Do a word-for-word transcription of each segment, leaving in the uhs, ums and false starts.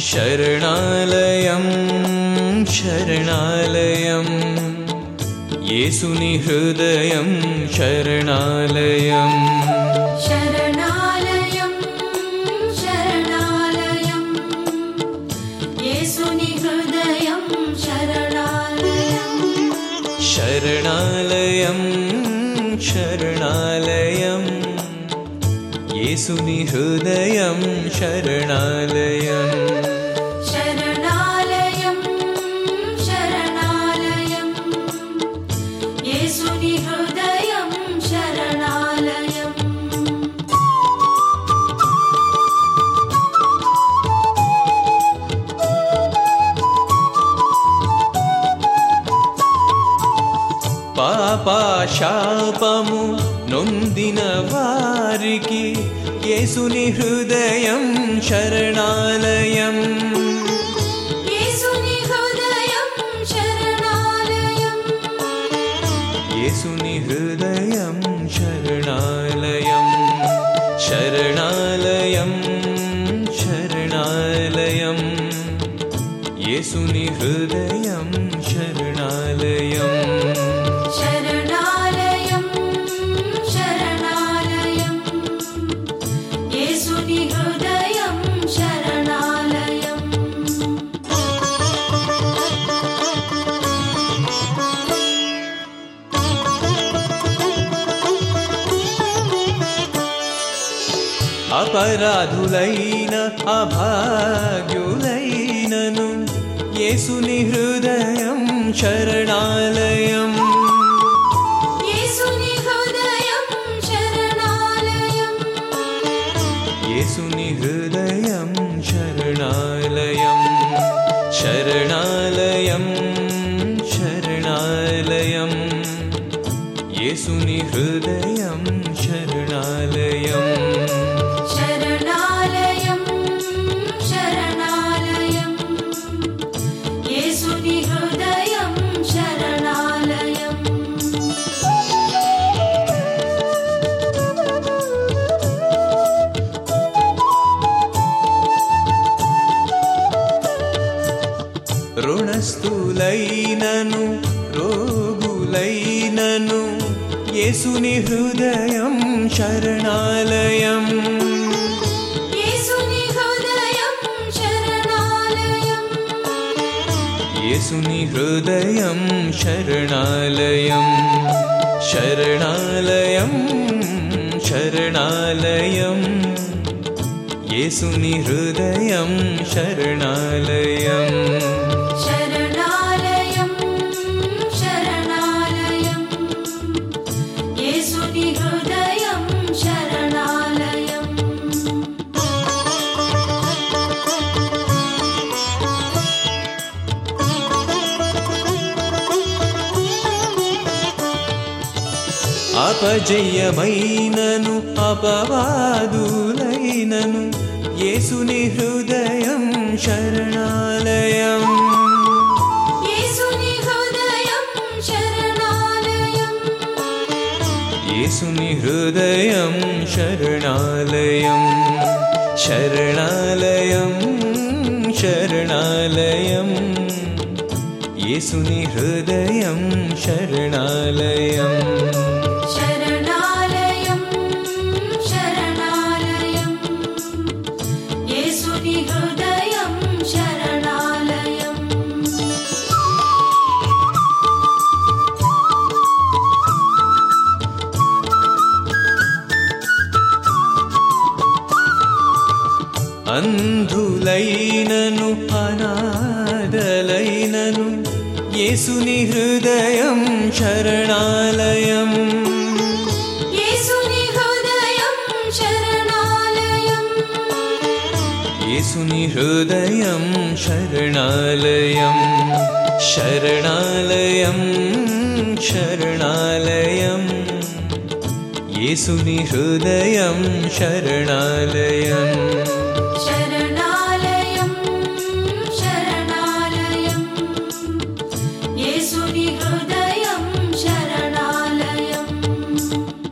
శరణాలయం శరణాలయం యేసుని హృదయం శరణాలయం శరణాలయం శరణాలయం యేసుని హృదయం శరణాలయం శరణాలయం శరణాలయం యేసుని హృదయం శరణాలయం శరణాలయం శరణాలయం యేసుని హృదయం శరణాలయం పాపశాపము నొందిన వారికి యేసుని హృదయం శరణాలయం యేసుని హృదయం శరణాలయం యేసుని హృదయం శరణాలయం శరణాలయం శరణాలయం యేసుని హృదయం శరణాలయం శరణాలయం శరణాలయం యేసుని హృదయం శరణాలయం అపరాధులైన అభాగ్యులైనను యేసుని హృదయం శరణాలయం యేసుని హృదయం శరణాలయం యేసుని హృదయం శరణాలయం శరణాలయం శరణాలయం యేసుని హృదయం శరణాలయం శరణాలయం శరణాలయం యేసుని హృదయం శరణాలయం రుణస్థులైనను రోగులైనను యేసుని హృదయం శరణాలయం యేసుని హృదయం శరణాలయం యేసుని హృదయం శరణాలయం శరణాలయం శరణాలయం యేసుని హృదయం శరణాలయం శరణాలయం శరణాలయం యేసుని హృదయం శరణాలయం అపజయమైనను అపవాదులైనను యేసుని హృదయం శరణాలయం యేసుని హృదయం శరణాలయం యేసుని హృదయం శరణాలయం శరణాలయం శరణాలయం యేసుని హృదయం శరణాలయం శరణాలయం శరణాలయం యేసుని హృదయం శరణాలయం అంధులైనను అనాథలైనను యేసుని హృదయం శరణాలయం యేసుని హృదయం శరణాలయం యేసుని హృదయం శరణాలయం శరణాలయం శరణాలయం యేసుని హృదయం శరణాలయం శరణాలయం శరణాలయం యేసుని హృదయం శరణాలయం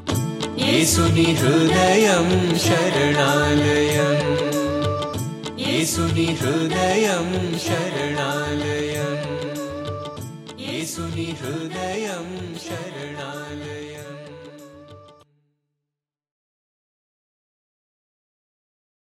యేసుని హృదయం శరణాలయం యేసుని హృదయం శరణాలయం యేసుని హృదయం శరణాలయం